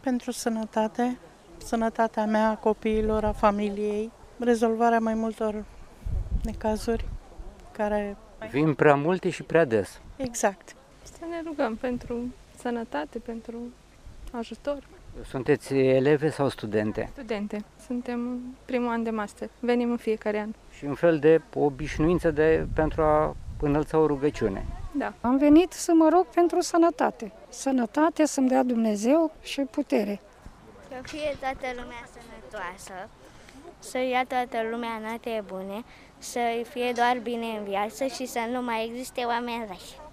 pentru sănătate, sănătatea mea, a copiilor, a familiei, rezolvarea mai multor necazuri care... Vin prea multe și prea des. Exact. Să ne rugăm pentru sănătate, pentru ajutor. Sunteți eleve sau studente? Studente. Suntem în primul an de master. Venim în fiecare an. Și un fel de obișnuință pentru a înălța o rugăciune. Da. Am venit să mă rog pentru sănătate. Sănătate, să-mi dea Dumnezeu și putere. Să fie toată lumea sănătoasă, să ia toată lumea note bune, să fie doar bine în viață și să nu mai existe oameni răi.